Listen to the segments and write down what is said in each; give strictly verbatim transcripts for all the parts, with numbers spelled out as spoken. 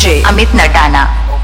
DJ Amit Natana,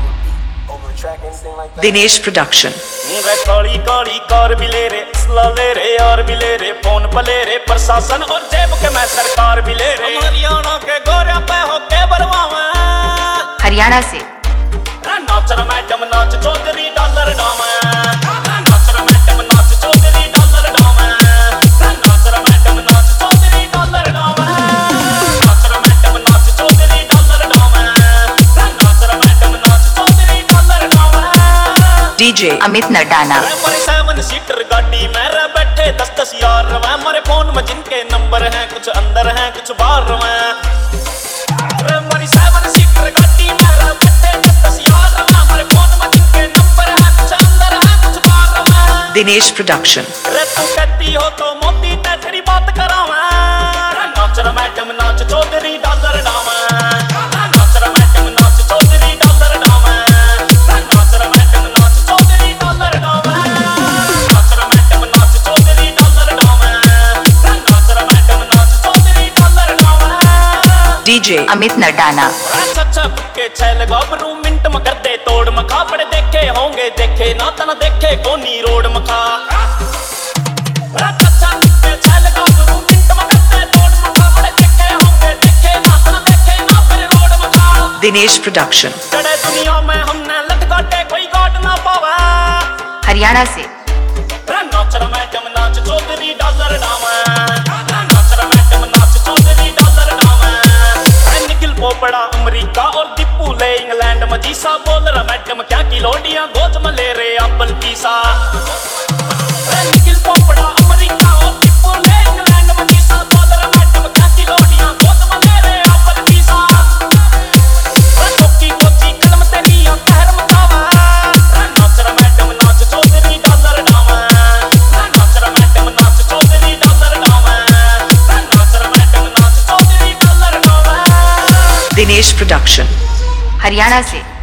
Dinesh production. काली काली car भी ले रे, असला ले रे, यार भी ले रे, फोन पे ले रे, प्रशासन और जेब के मैं सरकार भी ले रे। हरियाणा के गोरिया पे हो के बलवावे, हरियाणा से नाच रे मैडम नाच चौधरी डॉलर डावे, नाच रे मैडम नाच चौधरी डॉलर डावे, नाच रे मैडम नाच चौधरी डॉलर डावे, नाच रे मैडम नाच चौधरी डॉलर डावे, नाच रे मैडम नाच चौधरी डॉलर डावे। DJ Amit Natana, seven seater गाड़ी में रे बैठे दस दस यार वे, हमारे फोन में जिनके नंबर हैं कुछ अंदर हैं कुछ बाहर में। हमारी सेवन सीटर गाड़ी में रे बैठे दस दस यार वे, हमारे फोन में जिनके नंबर हैं कुछ अंदर हैं कुछ बाहर में। दिनेश प्रोडक्शन। रे तू कहती हो तो मोदी ते तेरी बात करावे, नाच रे मैडम नाच चौधरी डॉलर डावे, नाच रे मैडम नाच चौधरी डॉलर डावे, नाच रे मैडम नाच चौधरी डॉलर डावे, नाच रे मैडम नाच चौधरी डॉलर डावे, नाच रे मैडम नाच चौधरी डॉलर डावे। डीजे अमित नटाना, अच्छा के छैल गाबरू मिंट में कर दे तोड़ मखा, बड़े देखे होंगे देखे ना तना देखे कोनी रोड मखा। अच्छा के छैल गाबरू मिंट में कर दे तोड़ मखा, बड़े देखे होंगे देखे ना तना देखे ना फिर रोड मखा। दिनेश प्रोडक्शन। चढ़े दुनिया में हमने लट काटे कोई गाट ना पावा, हरियाणा से नाच रे मैडम नाच चौधरी डॉलर डावे, नाच रे मैडम नाच चौधरी डॉलर डावे। निखिल पोपड़ा अमेरिका और दीपू ले इंग्लैंड में जीसा, बोल रहा मैडम क्या किलोडियां गोद में ले रे एप्पल पीसा। निखिल पोपड़ा अमेरिका और दीपू ले इंग्लैंड में जीसा, बोल रहा मैडम क्या किलोडियां गोद में ले रे एप्पल पीसा। चौकी कोची कलम तेरी कहर मचावा, नाच रे मैडम नाच चौधरी डॉलर डावे, नाच रे मैडम नाच चौधरी डॉलर डावे, नाच रे मैडम नाच चौधरी डॉलर डावे। दिनेश प्रोडक्शन, हरियाणा से